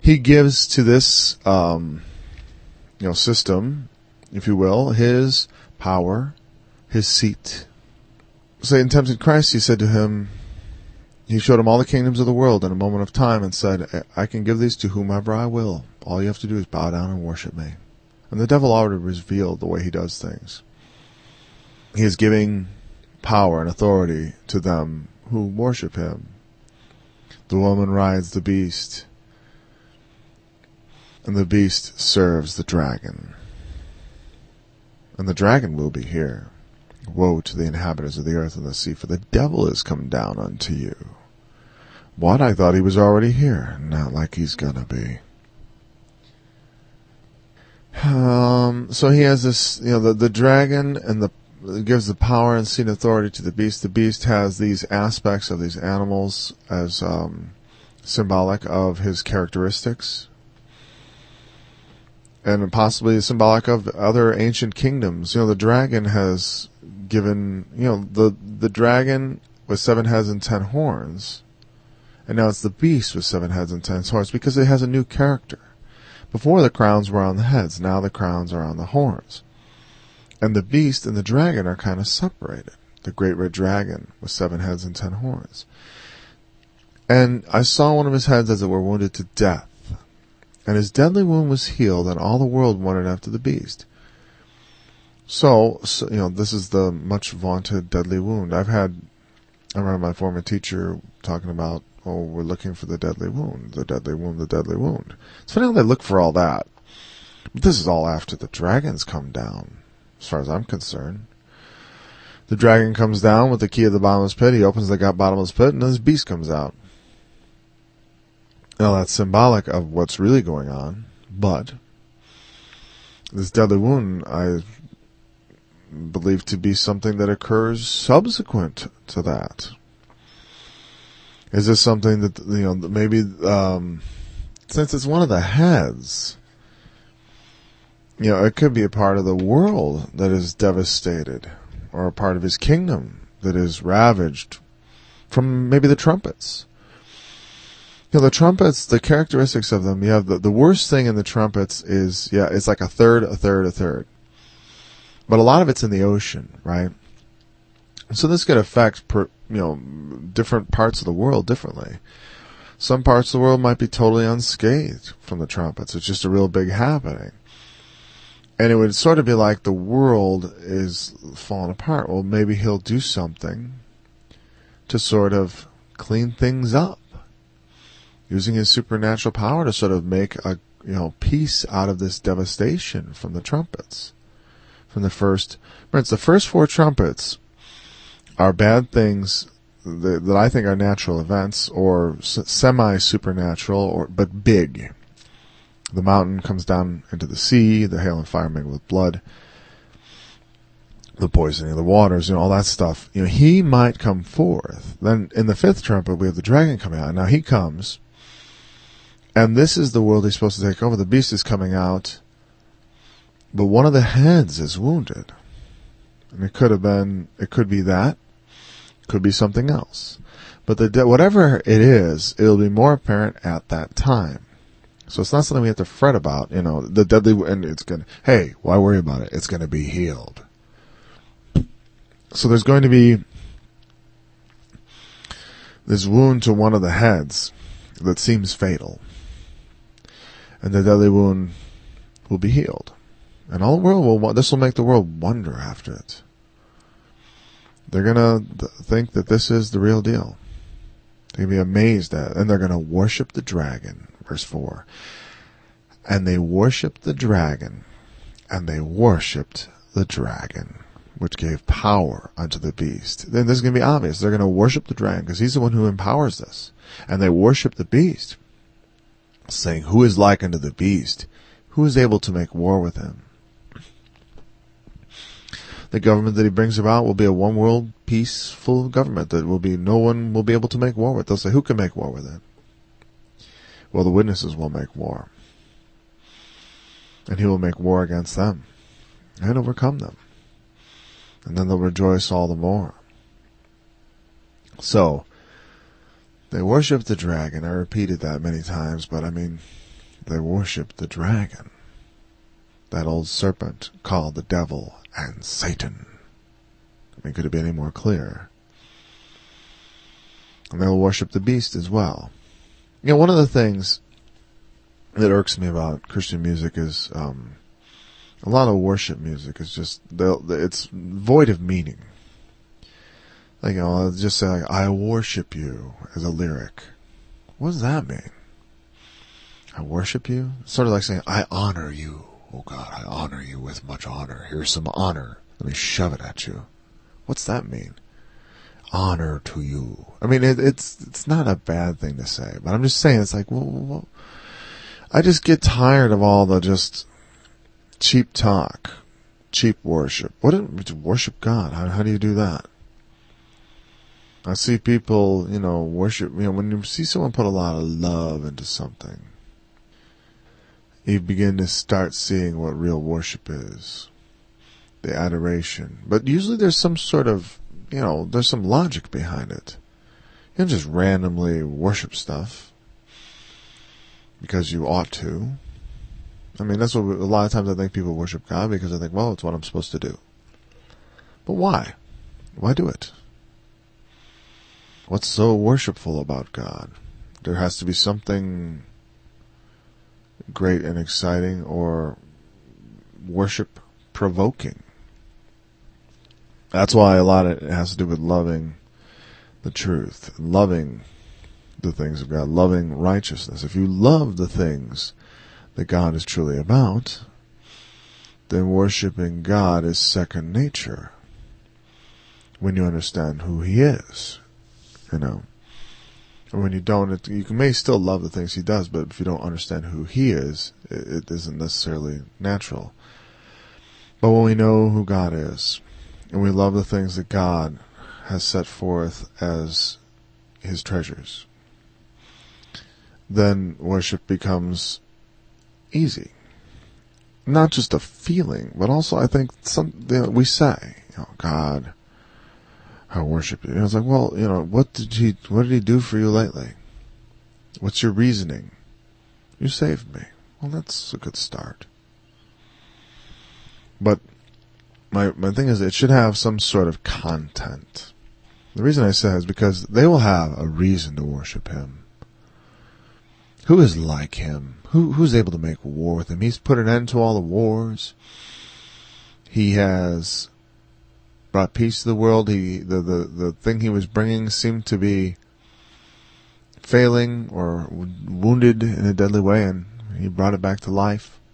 he gives to this, system, if you will, his power, his seat. Satan tempted Christ. He said to him, he showed him all the kingdoms of the world in a moment of time and said, I can give these to whomever I will. All you have to do is bow down and worship me. And the devil already revealed the way he does things. He is giving power and authority to them who worship him. The woman rides the beast, and the beast serves the dragon. And the dragon will be here. Woe to the inhabitants of the earth and the sea, for the devil is come down unto you. What? I thought he was already here. Not like he's gonna be. So he has this, the dragon and gives the power and seat and authority to the beast. The beast has these aspects of these animals as symbolic of his characteristics, and possibly symbolic of other ancient kingdoms. The dragon has given, the dragon with 7 heads and 10 horns, and now it's the beast with 7 heads and 10 horns because it has a new character. Before, the crowns were on the heads, now the crowns are on the horns. And the beast and the dragon are kind of separated. The great red dragon with 7 heads and 10 horns. And I saw one of his heads as it were wounded to death. And his deadly wound was healed, and all the world wondered after the beast. So this is the much vaunted deadly wound. I remember my former teacher talking about, we're looking for the deadly wound, the deadly wound, the deadly wound. It's funny how they look for all that. But this is all after the dragons come down, as far as I'm concerned. The dragon comes down with the key of the bottomless pit. He opens the bottomless pit, and then this beast comes out. Now, that's symbolic of what's really going on, but this deadly wound, I believe to be something that occurs subsequent to that. Is this something that, maybe, since it's one of the heads, it could be a part of the world that is devastated, or a part of his kingdom that is ravaged from maybe the trumpets. The trumpets, the characteristics of them, you have the worst thing in the trumpets is, it's like a third. But a lot of it's in the ocean, right? So this could affect, different parts of the world differently. Some parts of the world might be totally unscathed from the trumpets. It's just a real big happening. And it would sort of be like the world is falling apart. Well, maybe he'll do something to sort of clean things up, using his supernatural power to sort of make a peace out of this devastation from the trumpets. From the first 4 trumpets are bad things that I think are natural events or semi-supernatural, but big. The mountain comes down into the sea, the hail and fire mingle with blood, the poisoning of the waters, all that stuff. He might come forth. Then in the 5th trumpet, we have the dragon coming out. Now he comes, and this is the world he's supposed to take over. The beast is coming out, but one of the heads is wounded. And it could be that, could be something else. But whatever it is, it'll be more apparent at that time. So it's not something we have to fret about, the deadly, and why worry about it? It's gonna be healed. So there's going to be this wound to one of the heads that seems fatal. And the deadly wound will be healed. And all the world this will make the world wonder after it. They're gonna think that this is the real deal. They're gonna be amazed at it, and they're gonna worship the dragon. Verse 4. And they worshipped the dragon, and they worshipped the dragon, which gave power unto the beast. Then this is going to be obvious. They're going to worship the dragon, because he's the one who empowers this. And they worship the beast, saying, who is like unto the beast? Who is able to make war with him? The government that he brings about will be a one world peaceful government that will be, no one will be able to make war with. They'll say, who can make war with it? Well, the witnesses will make war. And he will make war against them and overcome them. And then they'll rejoice all the more. So, they worship the dragon. I repeated that many times, but They worship the dragon, that old serpent called the devil and Satan. I mean, could it be any more clear? And they'll worship the beast as well. You know, one of the things that irks me about Christian music is a lot of worship music is just it's void of meaning. Like, you know, I'll just say, like, I worship you as a lyric. What does that mean? I worship you? It's sort of like saying, I honor you. Oh God, I honor you with much honor. Here's some honor. Let me shove it at you. What's that mean? Honor to you. I mean, it's not a bad thing to say, but I'm just saying, it's like, well, I just get tired of all the just cheap talk, cheap worship. Worship God? How do you do that? I see people, you know, worship, you know, when you see someone put a lot of love into something, you begin to start seeing what real worship is. The adoration. But usually there's some sort of, you know, there's some logic behind it. You don't just randomly worship stuff because you ought to. I mean, that's what a lot of times I think people worship God because they think, well, it's what I'm supposed to do. But why? Why do it? What's so worshipful about God? There has to be something great and exciting or worship provoking. That's why a lot of it has to do with loving the truth, loving the things of God, loving righteousness. If you love the things that God is truly about, then worshiping God is second nature when you understand who He is. You know, and when you don't, you may still love the things He does, but if you don't understand who He is, it isn't necessarily natural. But when we know who God is, and we love the things that God has set forth as His treasures, then worship becomes easy. Not just a feeling, but also I think we say, you know, God, I worship you. And I was like, well, you know, what did he do for you lately? What's your reasoning? You saved me. Well, that's a good start. But my thing is, it should have some sort of content. The reason I say is because they will have a reason to worship Him. Who is like Him? Who's able to make war with Him? He's put an end to all the wars. He has brought peace to the world. The thing He was bringing seemed to be failing or wounded in a deadly way, and He brought it back to life.